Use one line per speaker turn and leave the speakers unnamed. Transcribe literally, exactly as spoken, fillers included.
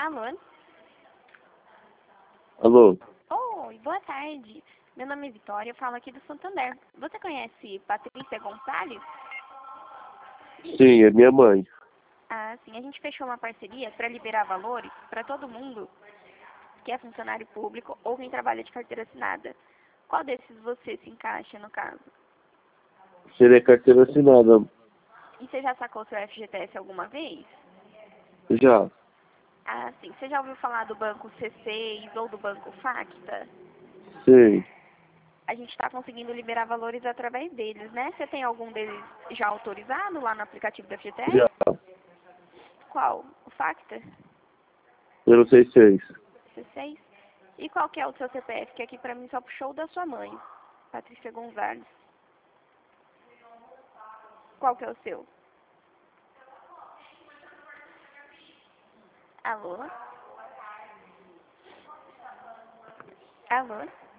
Alô?
Alô?
Oi, boa tarde. Meu nome é Vitória, eu falo aqui do Santander. Você conhece Patrícia Gonçalves?
Sim, é minha mãe.
Ah, sim. A gente fechou uma parceria para liberar valores para todo mundo que é funcionário público ou quem trabalha de carteira assinada. Qual desses você se encaixa, no caso?
Seria carteira assinada.
E você já sacou seu F G T S alguma vez?
Já.
Ah, sim. Você já ouviu falar do banco C seis ou do banco Facta?
Sim.
A gente está conseguindo liberar valores através deles, né? Você tem algum deles já autorizado lá no aplicativo do F G T S?
Já.
Qual? O Facta?
zero seis seis.
C seis? E qual que é o seu C P F? Que aqui pra mim só puxou o da sua mãe, Patrícia Gonzalez. Qual que é o seu? Alô? Alô?